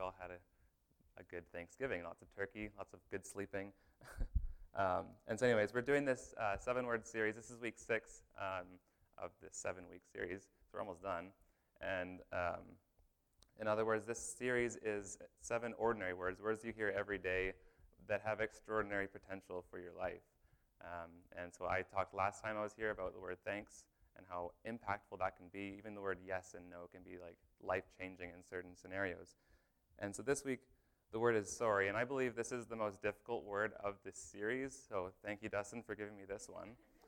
all had a good Thanksgiving, lots of turkey, lots of good sleeping. And so anyways, we're doing this 7-word series. This is week 6 of this 7-week series. So we're almost done. And in other words, this series is 7 ordinary words, words you hear every day that have extraordinary potential for your life. And so I talked last time I was here about the word thanks and how impactful that can be. Even the word yes and no can be like life-changing in certain scenarios. And so this week, the word is sorry, and I believe this is the most difficult word of this series, so thank you, Dustin, for giving me this one.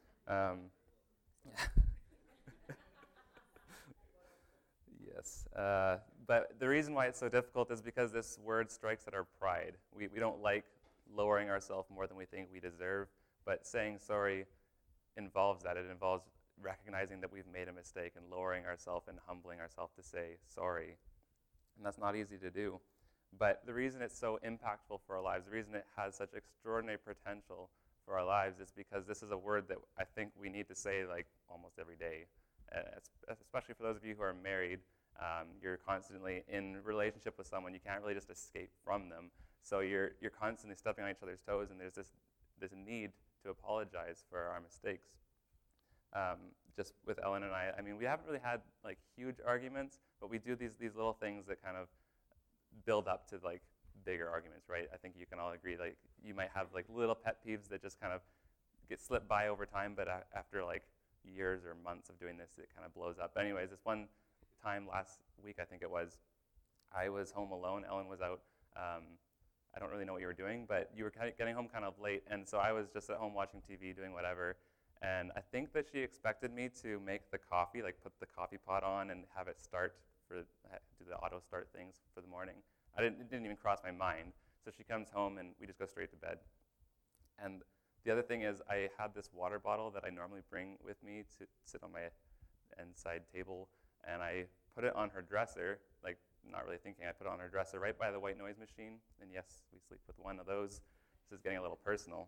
Yes, but the reason why it's so difficult is because this word strikes at our pride. We don't like lowering ourselves more than we think we deserve, but saying sorry involves that. It involves recognizing that we've made a mistake and lowering ourselves and humbling ourselves to say sorry, and that's not easy to do. But the reason it's so impactful for our lives, the reason it has such extraordinary potential for our lives is because this is a word that I think we need to say like almost every day, especially for those of you who are married. You're constantly in relationship with someone. You can't really just escape from them. So you're constantly stepping on each other's toes, and there's this need to apologize for our mistakes. Just with Ellen and I mean, we haven't really had like huge arguments, but we do these little things that kind of build up to like bigger arguments, right? I think you can all agree, like you might have like little pet peeves that just kind of get slipped by over time, but after like years or months of doing this, it kind of blows up. But anyways, this one time last week, I think it was, I was home alone, Ellen was out. I don't really know what you were doing, but you were getting home kind of late, and so I was just at home watching TV, doing whatever, and I think that she expected me to make the coffee, like put the coffee pot on and have it start do the auto start things for the morning. It didn't even cross my mind. So she comes home and we just go straight to bed. And the other thing is I had this water bottle that I normally bring with me to sit on my inside table, and I put it on her dresser, like not really thinking. I put it on her dresser right by the white noise machine. And yes, we sleep with one of those. This is getting a little personal.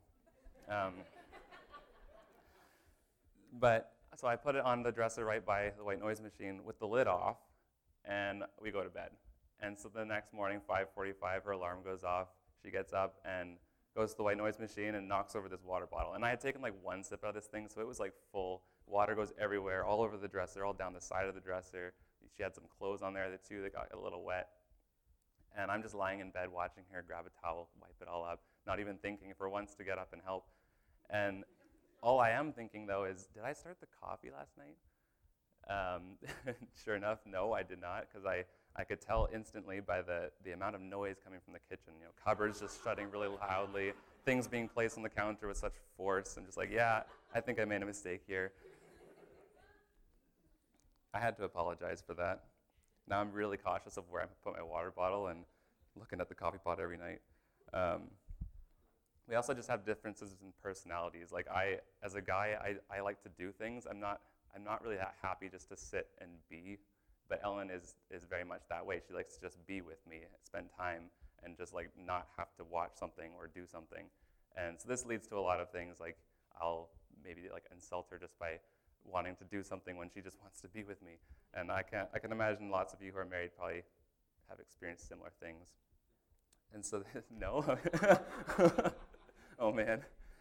But so I put it on the dresser right by the white noise machine with the lid off, and we go to bed. And so the next morning, 5:45, her alarm goes off. She gets up and goes to the white noise machine and knocks over this water bottle. And I had taken like one sip out of this thing, so it was like full. Water goes everywhere, all over the dresser, all down the side of the dresser. She had some clothes on there too that got a little wet. And I'm just lying in bed watching her grab a towel, wipe it all up, not even thinking for once to get up and help. And all I am thinking, though, is, did I start the coffee last night? Sure enough, no, I did not, because I could tell instantly by the amount of noise coming from the kitchen. You know, cupboards just shutting really loudly, things being placed on the counter with such force. I'm just like, yeah, I think I made a mistake here. I had to apologize for that. Now I'm really cautious of where I put my water bottle and looking at the coffee pot every night. We also just have differences in personalities. Like as a guy, I like to do things. I'm not really that happy just to sit and be, but Ellen is very much that way. She likes to just be with me, spend time, and just like not have to watch something or do something. And so this leads to a lot of things, like I'll maybe like insult her just by wanting to do something when she just wants to be with me. And I can imagine lots of you who are married probably have experienced similar things. And so no. Oh man.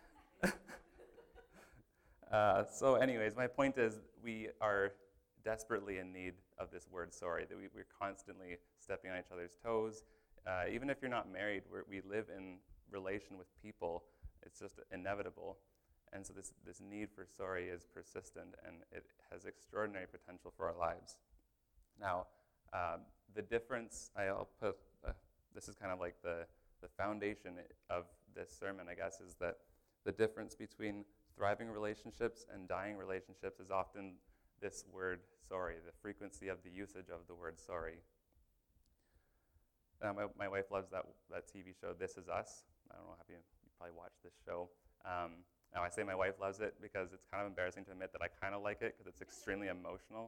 So anyways, my point is we are desperately in need of this word sorry, that we're constantly stepping on each other's toes. Even if you're not married, we live in relation with people. It's just inevitable. And so this need for sorry is persistent, and it has extraordinary potential for our lives. Now, the difference, I'll put, this is kind of like the foundation of this sermon, I guess, is that the difference between thriving relationships and dying relationships is often this word sorry, the frequency of the usage of the word sorry. My wife loves that TV show, This Is Us. I don't know if you probably watched this show. Now, I say my wife loves it because it's kind of embarrassing to admit that I kind of like it because it's extremely emotional.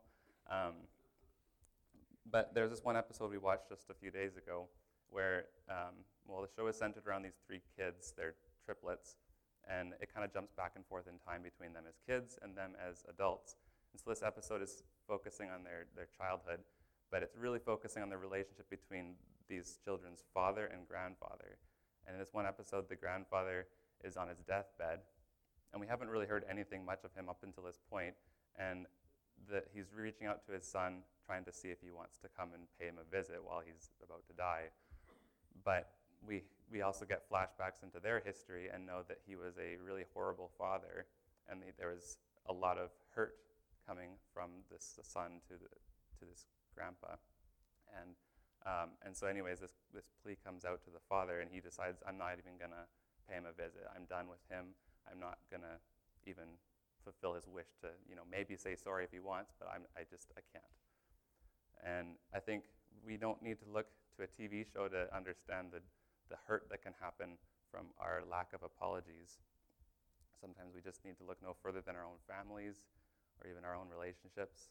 But there's this one episode we watched just a few days ago where, the show is centered around these 3 kids. They're triplets, and it kind of jumps back and forth in time between them as kids and them as adults. And so this episode is focusing on their childhood, but it's really focusing on the relationship between these children's father and grandfather. And in this one episode, the grandfather is on his deathbed, and we haven't really heard anything much of him up until this point, and he's reaching out to his son, trying to see if he wants to come and pay him a visit while he's about to die. But we also get flashbacks into their history and know that he was a really horrible father, and there was a lot of hurt coming from this son to this grandpa. And so anyways, this plea comes out to the father, and he decides, I'm not even going to pay him a visit. I'm done with him. I'm not going to even fulfill his wish to, maybe say sorry if he wants, but I can't. And I think we don't need to look to a TV show to understand the hurt that can happen from our lack of apologies. Sometimes we just need to look no further than our own families or even our own relationships.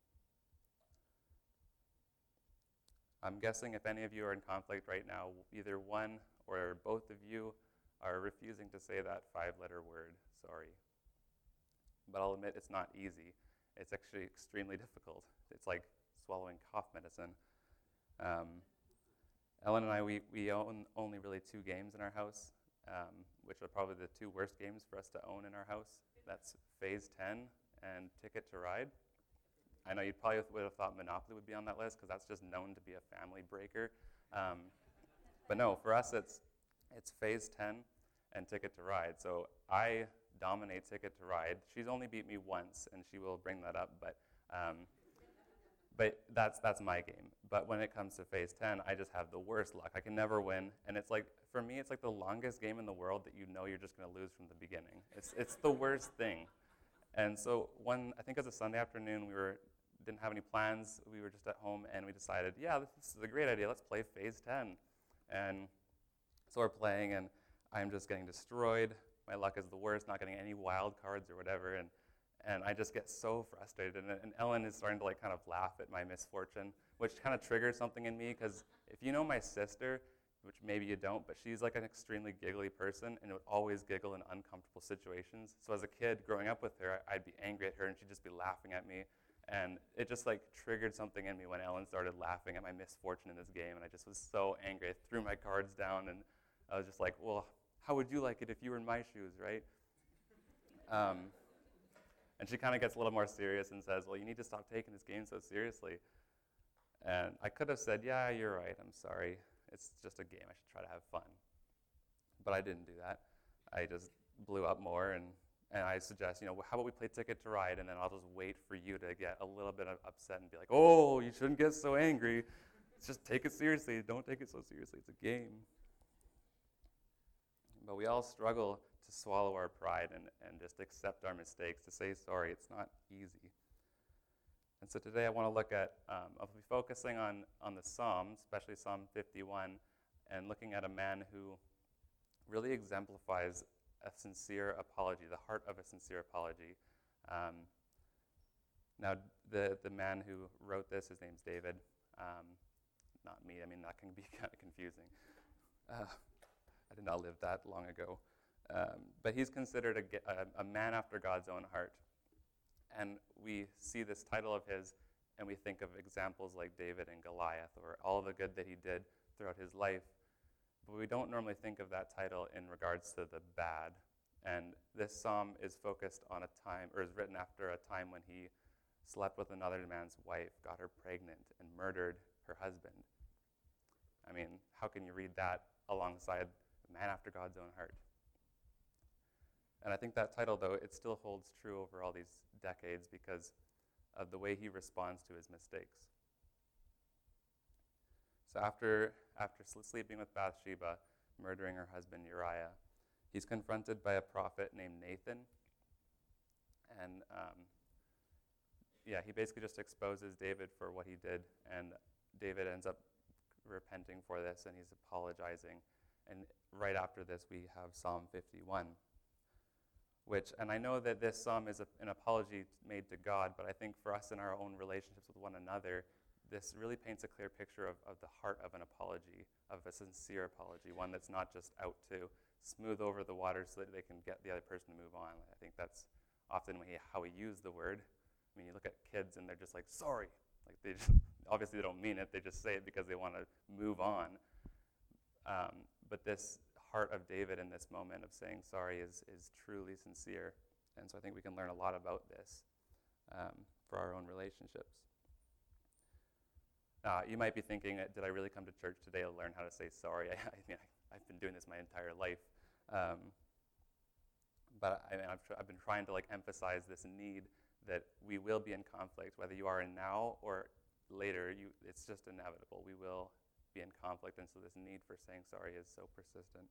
I'm guessing if any of you are in conflict right now, either one or both of you are refusing to say that 5-letter word, sorry. But I'll admit it's not easy. It's actually extremely difficult. It's like swallowing cough medicine. Ellen and I, we own only really 2 games in our house, which are probably the 2 worst games for us to own in our house. That's Phase 10 and Ticket to Ride. I know you probably would have thought Monopoly would be on that list because that's just known to be a family breaker. But no, for us it's Phase 10 and Ticket to Ride. So I dominate Ticket to Ride. She's only beat me once, and she will bring that up, but that's my game. But when it comes to Phase 10, I just have the worst luck. I can never win, and it's like, for me, it's like the longest game in the world that you're just going to lose from the beginning. It's the worst thing. And so I think it was a Sunday afternoon, didn't have any plans. We were just at home, and we decided, yeah, this is a great idea. Let's play Phase 10. And so we're playing, and I'm just getting destroyed. My luck is the worst, not getting any wild cards or whatever. And I just get so frustrated. And Ellen is starting to kind of laugh at my misfortune, which kind of triggers something in me, because if you know my sister, which maybe you don't, but she's like an extremely giggly person and would always giggle in uncomfortable situations. So as a kid growing up with her, I'd be angry at her and she'd just be laughing at me. And it just triggered something in me when Ellen started laughing at my misfortune in this game, and I just was so angry. I threw my cards down, and I was just like, well, how would you like it if you were in my shoes, right? And she kind of gets a little more serious and says, well, you need to stop taking this game so seriously. And I could have said, yeah, you're right, I'm sorry. It's just a game, I should try to have fun. But I didn't do that. I just blew up more, and I suggest, how about we play Ticket to Ride, and then I'll just wait for you to get a little bit upset and be like, oh, you shouldn't get so angry. Just take it seriously. Don't take it so seriously. It's a game. But we all struggle to swallow our pride and just accept our mistakes, to say sorry. It's not easy. And so today I want to look at, I'll be focusing on the Psalms, especially Psalm 51, and looking at a man who really exemplifies a sincere apology, the heart of a sincere apology. Now, the man who wrote this, his name's David. Not me. I mean, that can be kind of confusing. I did not live that long ago. But he's considered a man after God's own heart. And we see this title of his, and we think of examples like David and Goliath, or all the good that he did throughout his life. But we don't normally think of that title in regards to the bad. And this psalm is focused on a time, or is written after a time when he slept with another man's wife, got her pregnant, and murdered her husband. I mean, how can you read that alongside a man after God's own heart? And I think that title, though, it still holds true over all these decades because of the way he responds to his mistakes. So after sleeping with Bathsheba, murdering her husband Uriah, he's confronted by a prophet named Nathan. And he basically just exposes David for what he did. And David ends up repenting for this, and he's apologizing. And right after this, we have Psalm 51. And I know that this psalm is an apology made to God, but I think for us in our own relationships with one another, this really paints a clear picture of the heart of an apology, of a sincere apology, one that's not just out to smooth over the water so that they can get the other person to move on. I think that's often how we use the word. I mean, you look at kids and they're just like, sorry. Like obviously they don't mean it, they just say it because they want to move on. But this heart of David in this moment of saying sorry is truly sincere. And so I think we can learn a lot about this for our own relationships. You might be thinking, did I really come to church today to learn how to say sorry? I've been doing this my entire life. But I've been trying to emphasize this need that we will be in conflict, whether you are in now or later. It's just inevitable. We will be in conflict, and so this need for saying sorry is so persistent.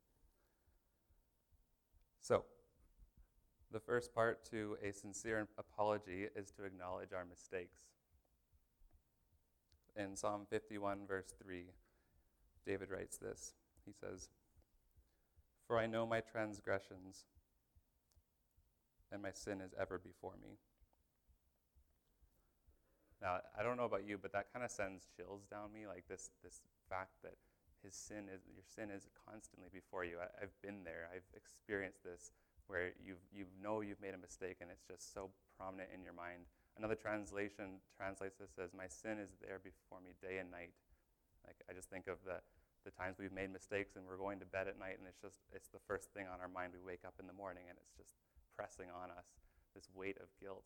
So, the first part to a sincere apology is to acknowledge our mistakes. In Psalm 51, verse 3, David writes this. He says, "For I know my transgressions, and my sin is ever before me." Now, I don't know about you, but that kind of sends chills down me, like this fact that your sin is constantly before you. I've been there. I've experienced this, where you know you've made a mistake, and it's just so prominent in your mind. Another translation translates this as, "My sin is there before me day and night." I just think of the times we've made mistakes and we're going to bed at night, and it's the first thing on our mind. We wake up in the morning, and it's just pressing on us, this weight of guilt.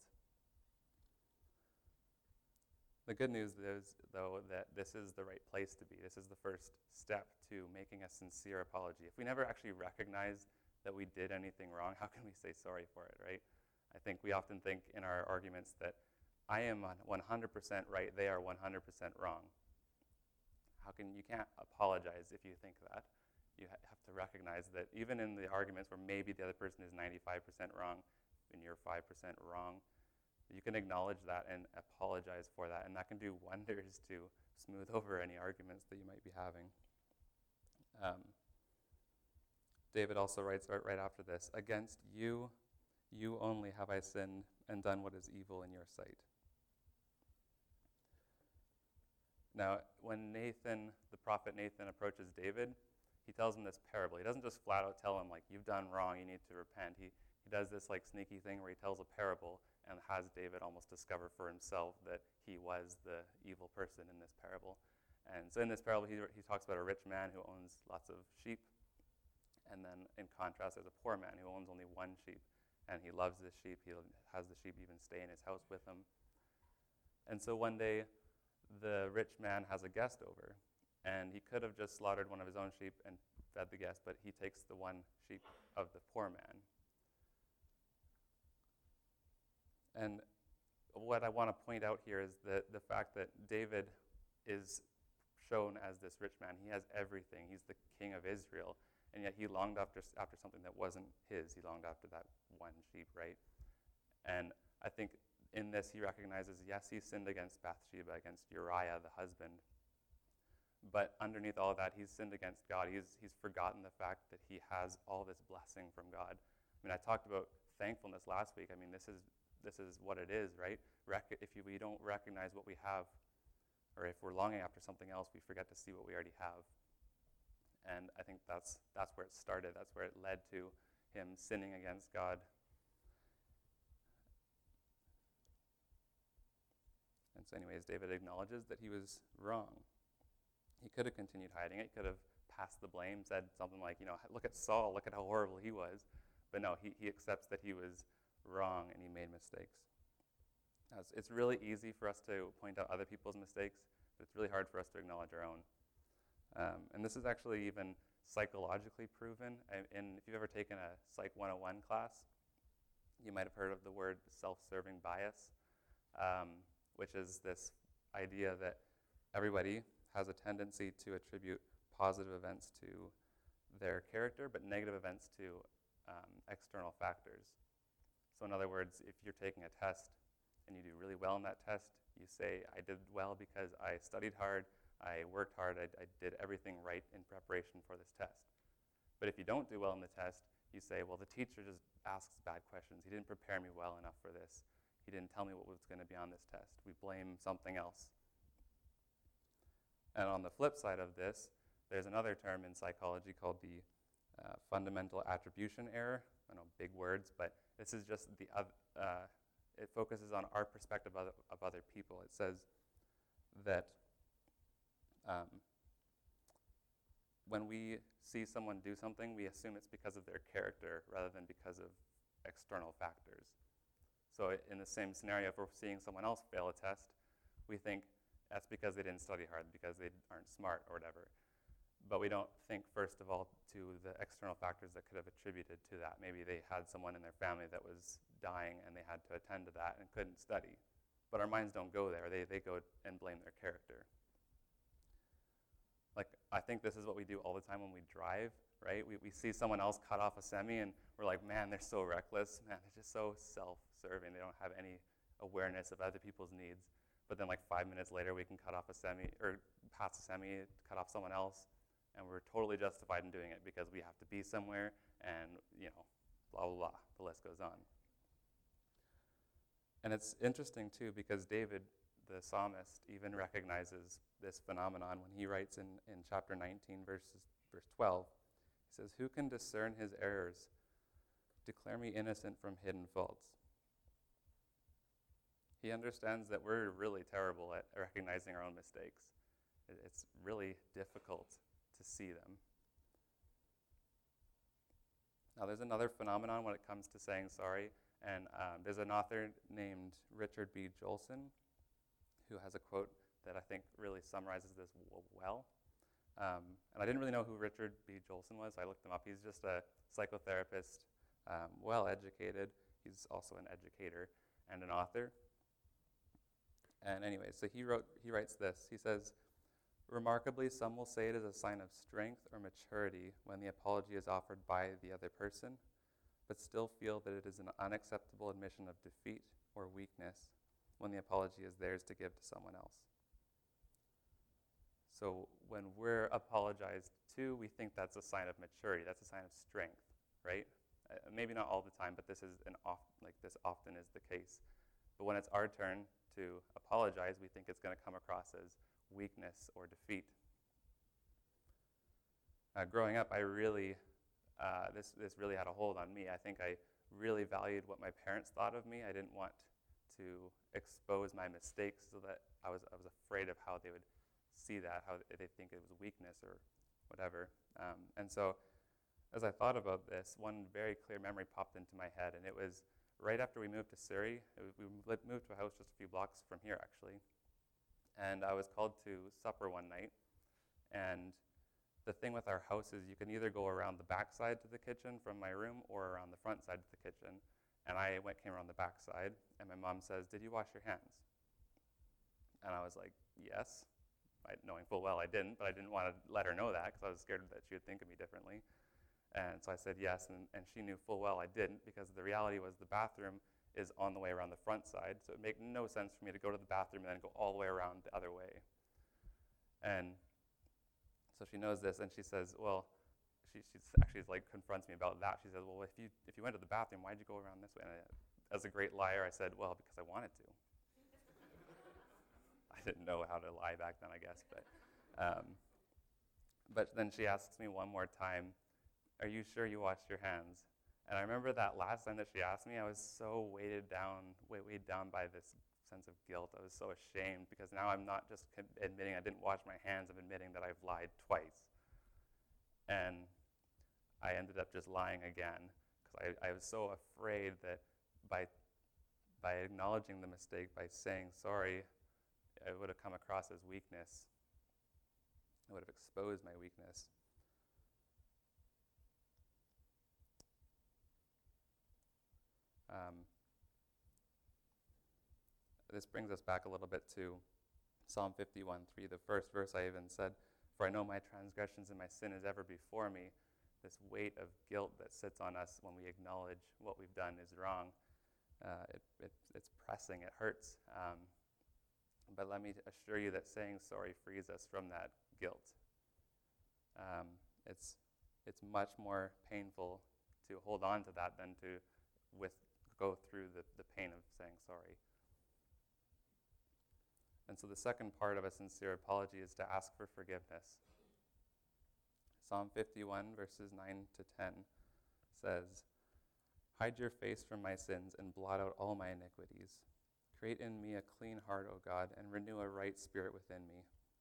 The good news is, though, that this is the right place to be. This is the first step to making a sincere apology. If we never actually recognize that we did anything wrong, how can we say sorry for it, right? I think we often think in our arguments that I am 100% right, they are 100% wrong. You can't apologize if you think that. You have to recognize that even in the arguments where maybe the other person is 95% wrong and you're 5% wrong, you can acknowledge that and apologize for that, and that can do wonders to smooth over any arguments that you might be having. David also writes right after this, "Against you only have I sinned and done what is evil in your sight." Now, when the prophet Nathan approaches David, he tells him this parable. He doesn't just flat out tell him, you've done wrong, you need to repent. He does this sneaky thing where he tells a parable and has David almost discover for himself that he was the evil person in this parable. And so in this parable, he talks about a rich man who owns lots of sheep. And then in contrast, there's a poor man who owns only one sheep. And he loves this sheep. He has the sheep even stay in his house with him. And so one day, the rich man has a guest over. And he could have just slaughtered one of his own sheep and fed the guest, but he takes the one sheep of the poor man. And what I want to point out here is the fact that David is shown as this rich man. He has everything. He's the king of Israel. And yet he longed after something that wasn't his. He longed after that one sheep, right? And I think in this he recognizes, yes, he sinned against Bathsheba, against Uriah, the husband. But underneath all of that, he's sinned against God. He's forgotten the fact that he has all this blessing from God. I talked about thankfulness last week. This is what it is, right? If we don't recognize what we have, or if we're longing after something else, we forget to see what we already have. And I think that's where it started. That's where it led to him sinning against God. And so anyways, David acknowledges that he was wrong. He could have continued hiding it. He could have passed the blame, said something like, look at Saul, look at how horrible he was. But no, he accepts that he was wrong and he made mistakes. It's really easy for us to point out other people's mistakes, but it's really hard for us to acknowledge our own. And this is actually even psychologically proven. And if you've ever taken a Psych 101 class, you might have heard of the word self-serving bias, which is this idea that everybody has a tendency to attribute positive events to their character, but negative events to external factors. So in other words, if you're taking a test and you do really well in that test, you say, I did well because I studied hard, I worked hard, I did everything right in preparation for this test. But if you don't do well in the test, you say, well, the teacher just asks bad questions. He didn't prepare me well enough for this. He didn't tell me what was going to be on this test. We blame something else. And on the flip side of this, there's another term in psychology called the fundamental attribution error. I know, big words, but this is just it focuses on our perspective of other people. It says that when we see someone do something, we assume it's because of their character rather than because of external factors. So in the same scenario, if we're seeing someone else fail a test, we think that's because they didn't study hard, because they aren't smart or whatever. But we don't think, first of all, to the external factors that could have attributed to that. Maybe they had someone in their family that was dying and they had to attend to that and couldn't study. But our minds don't go there. They go and blame their character. Like, I think this is what we do all the time when we drive, right? We see someone else cut off a semi and we're like, man, they're so reckless. Man, they're just so self-serving. They don't have any awareness of other people's needs. But then like 5 minutes later, we can cut off a semi, or pass a semi, cut off someone else, and we're totally justified in doing it because we have to be somewhere and, blah, blah, blah. The list goes on. And it's interesting, too, because David, the psalmist, even recognizes this phenomenon when he writes in chapter 19, verse 12. He says, "Who can discern his errors? Declare me innocent from hidden faults." He understands that we're really terrible at recognizing our own mistakes. It's really difficult to see them. Now, there's another phenomenon when it comes to saying sorry, and there's an author named Richard B. Jolson who has a quote that I think really summarizes this well. And I didn't really know who Richard B. Jolson was. I looked him up. He's just a psychotherapist, well-educated. He's also an educator and an author. And anyway, so he writes this. He says, "Remarkably, some will say it is a sign of strength or maturity when the apology is offered by the other person, but still feel that it is an unacceptable admission of defeat or weakness when the apology is theirs to give to someone else." So when we're apologized to, we think that's a sign of maturity. That's a sign of strength, right? Maybe not all the time, but this often is the case. But when it's our turn to apologize, we think it's going to come across as weakness or defeat. Growing up, I really, this really had a hold on me. I think I really valued what my parents thought of me. I didn't want to expose my mistakes so that I was afraid of how they would see that, how they think it was weakness or whatever. And so as I thought about this, one very clear memory popped into my head, and it was right after we moved to Surrey. We moved to a house just a few blocks from here, actually. And I was called to supper one night. And the thing with our house is you can either go around the back side to the kitchen from my room or around the front side to the kitchen. And I came around the back side, and my mom says, "Did you wash your hands?" And I was like, "Yes," knowing full well I didn't, but I didn't want to let her know that because I was scared that she would think of me differently. And so I said yes, and she knew full well I didn't, because the reality was the bathroom is on the way around the front side, so it made no sense for me to go to the bathroom and then go all the way around the other way. And so she knows this, and she says, well, she actually like confronts me about that. She says, well, if you went to the bathroom, why'd you go around this way? And as a great liar, I said, well, because I wanted to. I didn't know how to lie back then, I guess, but then she asks me one more time, "Are you sure you washed your hands?" And I remember that last time that she asked me, I was so weighed down by this sense of guilt. I was so ashamed, because now I'm not just admitting I didn't wash my hands, I'm admitting that I've lied twice. And I ended up just lying again, because I was so afraid that by acknowledging the mistake, by saying sorry, it would have come across as weakness. It would have exposed my weakness. This brings us back a little bit to Psalm 51:3, the first verse. I even said, "For I know my transgressions and my sin is ever before me." This weight of guilt that sits on us when we acknowledge what we've done is wrong. It's pressing, it hurts. But let me assure you that saying sorry frees us from that guilt. It's much more painful to hold on to that than to go through the pain of saying sorry. And so the second part of a sincere apology is to ask for forgiveness. Psalm 51, verses 9 to 10 says, "Hide your face from my sins and blot out all my iniquities. Create in me a clean heart, O God, and renew a right spirit within me.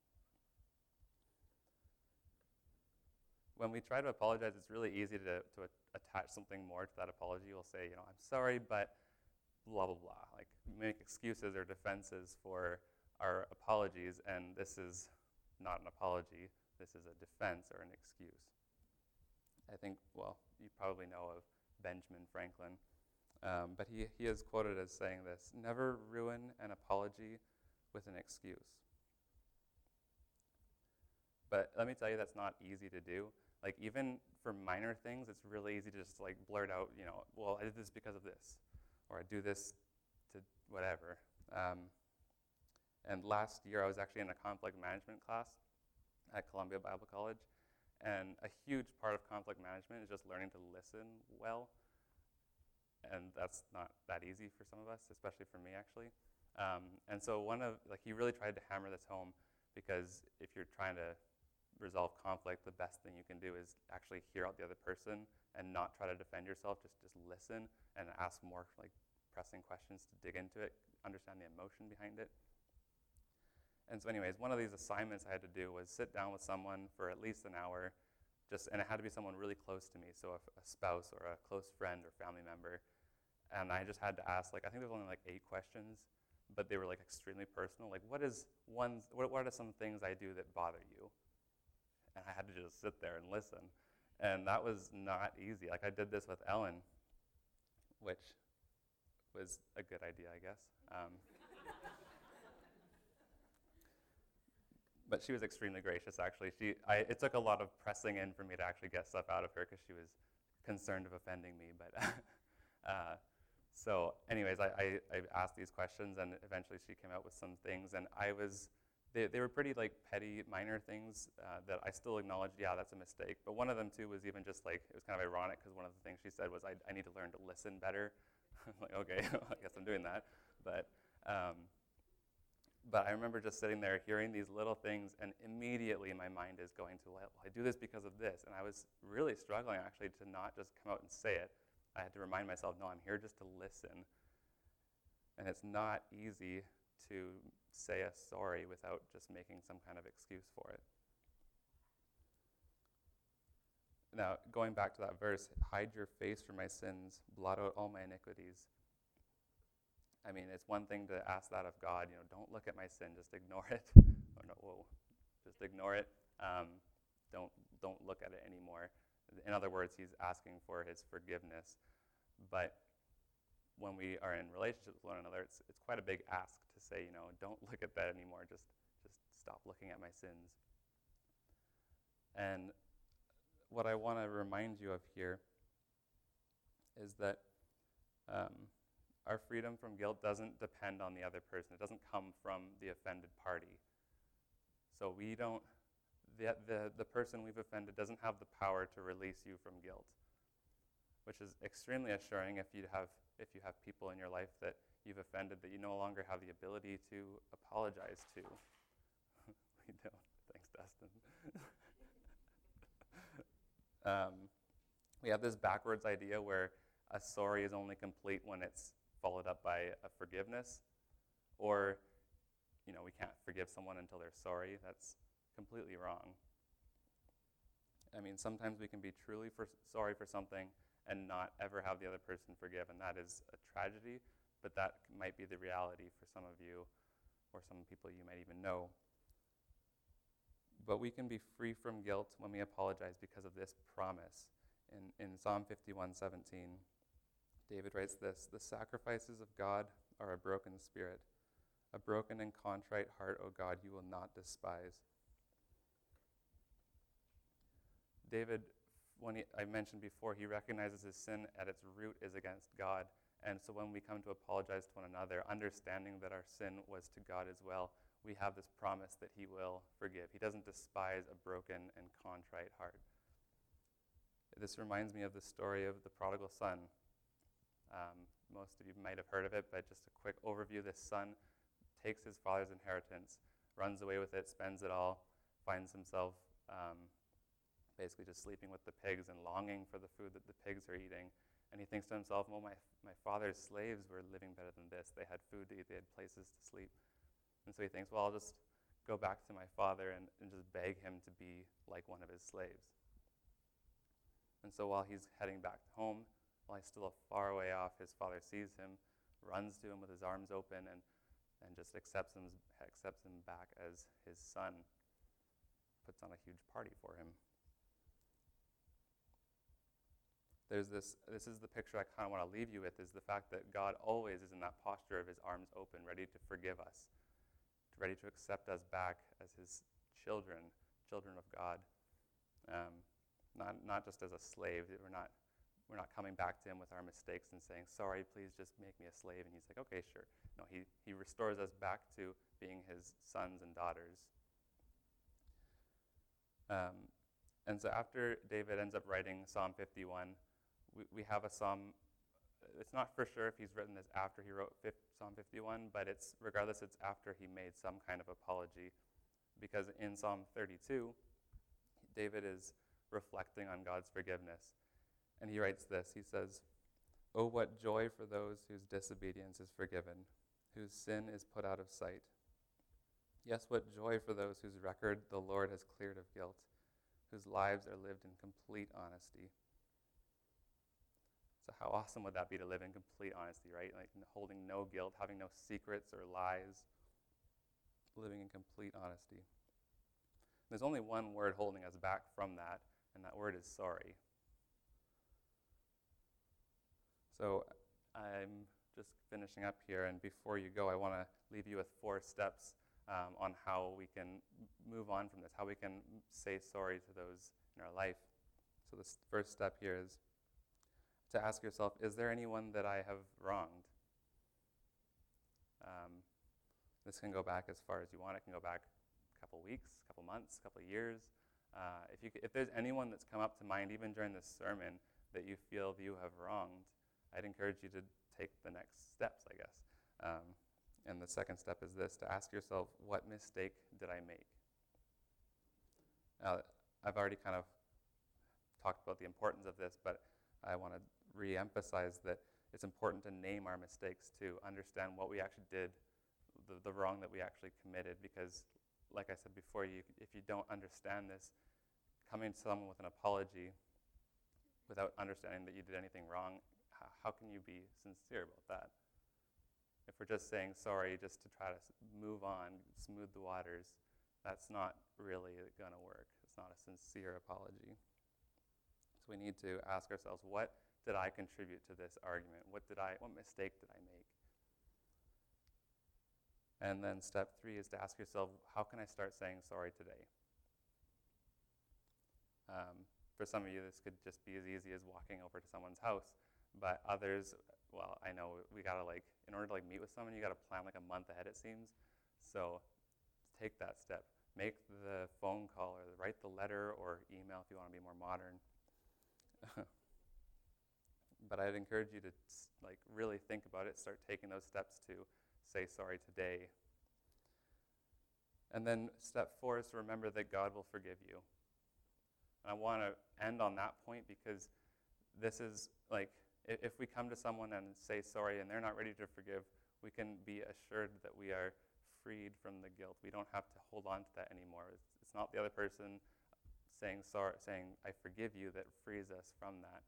When we try to apologize, it's really easy to attach something more to that apology. We'll say, I'm sorry, but blah, blah, blah. Like, make excuses or defenses for our apologies, and this is not an apology. This is a defense or an excuse. I think, you probably know of Benjamin Franklin, but he is quoted as saying this: never ruin an apology with an excuse. But let me tell you, that's not easy to do. Like, even for minor things, it's really easy to just blurt out, I did this because of this, or I do this to whatever. And last year, I was actually in a conflict management class at Columbia Bible College, and a huge part of conflict management is just learning to listen well, and that's not that easy for some of us, especially for me, actually. And so he really tried to hammer this home, because if you're trying to resolve conflict, the best thing you can do is actually hear out the other person and not try to defend yourself. Just listen and ask more pressing questions to dig into it, understand the emotion behind it. And so anyways, one of these assignments I had to do was sit down with someone for at least an hour, and it had to be someone really close to me, so a spouse or a close friend or family member. And I just had to ask, I think there was only 8 questions, but they were extremely personal. What are some things I do that bother you? And I had to just sit there and listen. And that was not easy. I did this with Ellen, which was a good idea, I guess. But she was extremely gracious, actually. It took a lot of pressing in for me to actually get stuff out of her, because she was concerned of offending me. But so anyways, I asked these questions, and eventually she came out with some things. And they were pretty petty, minor things that I still acknowledged, yeah, that's a mistake. But one of them too was even just it was kind of ironic, because one of the things she said was, I need to learn to listen better. I'm okay, I guess I'm doing that. But I remember just sitting there hearing these little things, and immediately my mind is going to, I do this because of this. And I was really struggling, actually, to not just come out and say it. I had to remind myself, no, I'm here just to listen. And it's not easy to say a sorry without just making some kind of excuse for it. Now, going back to that verse, hide your face from my sins, blot out all my iniquities. I mean, it's one thing to ask that of God, don't look at my sin, just ignore it. Just ignore it. Don't look at it anymore. In other words, he's asking for his forgiveness. But when we are in relationship with one another, it's quite a big ask to say, don't look at that anymore. Just stop looking at my sins. And what I want to remind you of here is that our freedom from guilt doesn't depend on the other person. It doesn't come from the offended party. So we don't. The person we've offended doesn't have the power to release you from guilt, which is extremely assuring if you have people in your life that you've offended that you no longer have the ability to apologize to. We don't. Thanks, Dustin. We have this backwards idea where a sorry is only complete when it's followed up by a forgiveness, or we can't forgive someone until they're sorry. That's completely wrong. I mean, sometimes we can be truly sorry for something and not ever have the other person forgive, and that is a tragedy, but that might be the reality for some of you or some people you might even know. But we can be free from guilt when we apologize because of this promise. In Psalm 51:17, David writes this: "The sacrifices of God are a broken spirit. A broken and contrite heart, O God, you will not despise." David, I mentioned before, he recognizes his sin at its root is against God. And so when we come to apologize to one another, understanding that our sin was to God as well, we have this promise that he will forgive. He doesn't despise a broken and contrite heart. This reminds me of the story of the prodigal son. Most of you might have heard of it, but just a quick overview. This son takes his father's inheritance, runs away with it, spends it all, finds himself basically just sleeping with the pigs and longing for the food that the pigs are eating. And he thinks to himself, well, my father's slaves were living better than this. They had food to eat, they had places to sleep. And so he thinks, well, I'll just go back to my father and just beg him to be like one of his slaves. And so while he's heading back home, while he's still far away off, his father sees him, runs to him with his arms open, and just accepts him back as his son, puts on a huge party for him. This is the picture I kind of want to leave you with, is the fact that God always is in that posture of his arms open, ready to forgive us, ready to accept us back as his children of God. Not just as a slave. We're not coming back to him with our mistakes and saying, sorry, please just make me a slave. And he's like, okay, sure. No, he restores us back to being his sons and daughters. And so after David ends up writing Psalm 51, we have a psalm. It's not for sure if he's written this after he wrote Psalm 51, but regardless, it's after he made some kind of apology. Because in Psalm 32, David is reflecting on God's forgiveness. And he writes this. He says, "Oh, what joy for those whose disobedience is forgiven, whose sin is put out of sight. Yes, what joy for those whose record the Lord has cleared of guilt, whose lives are lived in complete honesty." So how awesome would that be to live in complete honesty, right? Like holding no guilt, having no secrets or lies, living in complete honesty. There's only one word holding us back from that, and that word is sorry. So I'm just finishing up here, and before you go, I want to leave you with 4 steps on how we can move on from this, how we can say sorry to those in our life. So the first step here is to ask yourself, is there anyone that I have wronged? This can go back as far as you want. It can go back a couple weeks, a couple months, a couple years. If there's anyone that's come up to mind, even during this sermon, that you feel you have wronged, I'd encourage you to take the next steps, I guess. And the second step is this, to ask yourself, what mistake did I make? I've already kind of talked about the importance of this, but I want to re-emphasize that it's important to name our mistakes, to understand what we actually did, the wrong that we actually committed, because like I said before, if you don't understand this, coming to someone with an apology without understanding that you did anything wrong, how can you be sincere about that? If we're just saying sorry just to try to move on, smooth the waters, that's not really going to work. It's not a sincere apology. So we need to ask ourselves, what did I contribute to this argument? What mistake did I make? And then step 3 is to ask yourself, how can I start saying sorry today? For some of you, this could just be as easy as walking over to someone's house. But others, well, I know we got to in order to meet with someone, you got to plan a month ahead, it seems. So take that step. Make the phone call or write the letter or email if you want to be more modern. But I'd encourage you to really think about it, start taking those steps to say sorry today. And then step 4 is to remember that God will forgive you. And I want to end on that point, because this is if we come to someone and say sorry and they're not ready to forgive, we can be assured that we are freed from the guilt. We don't have to hold on to that anymore. It's not the other person saying sorry, saying I forgive you, that frees us from that.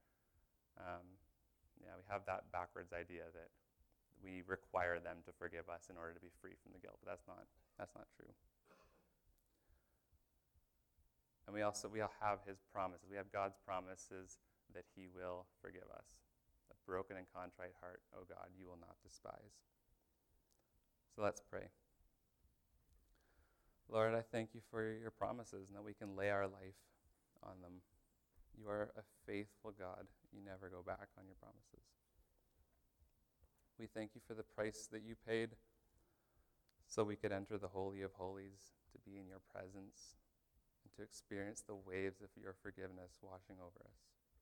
We have that backwards idea that we require them to forgive us in order to be free from the guilt, but that's not true. And we all have his promises. We have God's promises that he will forgive us. A broken and contrite heart, oh God, you will not despise. So let's pray. Lord, I thank you for your promises and that we can lay our life on them. You are a faithful God. You never go back on your promises. We thank you for the price that you paid so we could enter the Holy of Holies, to be in your presence, and to experience the waves of your forgiveness washing over us.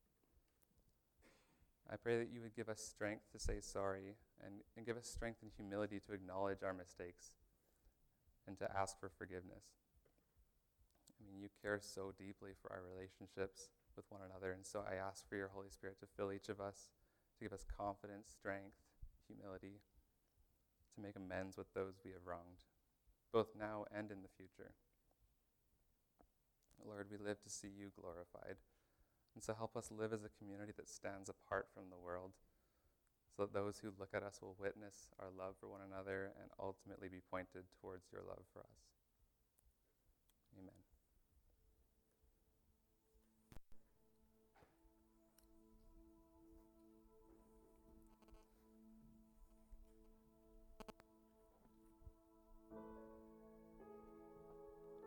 I pray that you would give us strength to say sorry and give us strength and humility to acknowledge our mistakes and to ask for forgiveness. You care so deeply for our relationships with one another, and so I ask for your Holy Spirit to fill each of us to give us confidence, strength, humility, to make amends with those we have wronged, both now and in the future. Lord, we live to see you glorified, and so help us live as a community that stands apart from the world, so that those who look at us will witness our love for one another and ultimately be pointed towards your love for us. Amen.